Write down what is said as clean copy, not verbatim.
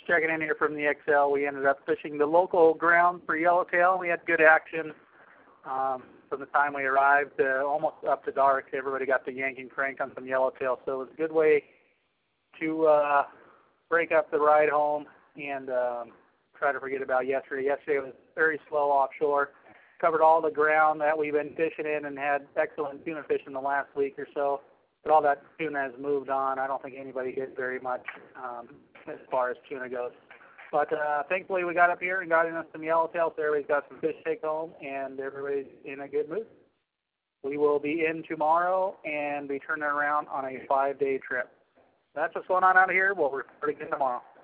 checking in here from the XL. We ended up fishing the local ground for yellowtail. We had good action from the time we arrived almost up to dark. Everybody got to yank and crank on some yellowtail, so it was a good way to break up the ride home and try to forget about yesterday. Yesterday was very slow offshore. Covered all the ground that we've been fishing in and had excellent tuna fishing the last week or so. But all that tuna has moved on. I don't think anybody hit very much as far as tuna goes. But thankfully we got up here and got in some yellowtail, so everybody's got some fish to take home, and everybody's in a good mood. We will be in tomorrow and be turning around on a 5-day trip. That's what's going on out here. We'll report again tomorrow.